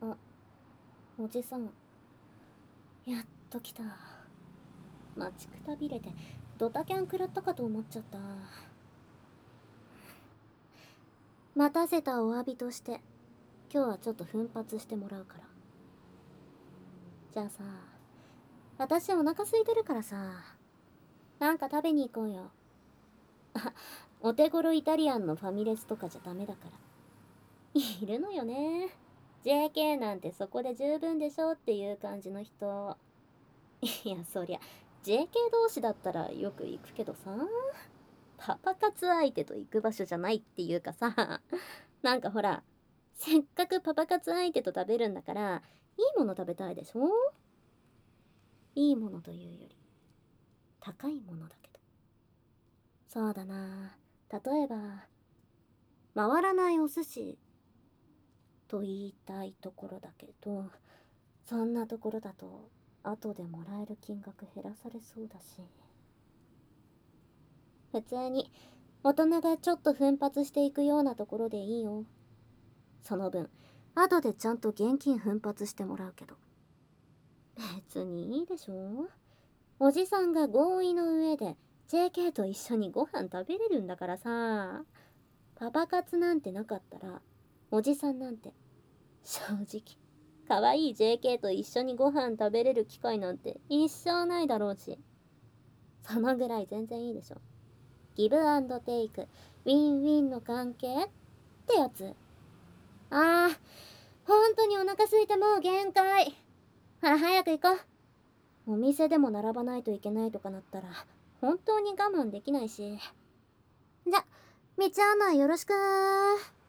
あ、おじさん。やっと来た。待ちくたびれてドタキャン食らったかと思っちゃった。待たせたお詫びとして今日はちょっと奮発してもらうから。じゃあさ、私お腹空いてるからさ、なんか食べに行こうよ。あ、お手頃イタリアンのファミレスとかじゃダメだから。いるのよね。JK なんてそこで十分でしょっていう感じの人。いや、そりゃ JK 同士だったらよく行くけどさ、パパ活相手と行く場所じゃないっていうかさ、なんかほら、せっかくパパ活相手と食べるんだから、いいもの食べたいでしょ。いいものというより高いものだけど。そうだな、例えば回らないお寿司と言いたいところだけど、そんなところだと後でもらえる金額減らされそうだし。普通に大人がちょっと奮発していくようなところでいいよ。その分後でちゃんと現金奮発してもらうけど。別にいいでしょ。おじさんが合意の上で JK と一緒にご飯食べれるんだからさ。パパ活なんてなかったらおじさんなんて正直可愛い JK と一緒にご飯食べれる機会なんて一生ないだろうし。そのぐらい全然いいでしょ。ギブアンドテイク、ウィンウィンの関係ってやつ。あー、本当にお腹空いてもう限界。ほら早く行こう。お店でも並ばないといけないとかなったら本当に我慢できないし。じゃ、道案内よろしくー。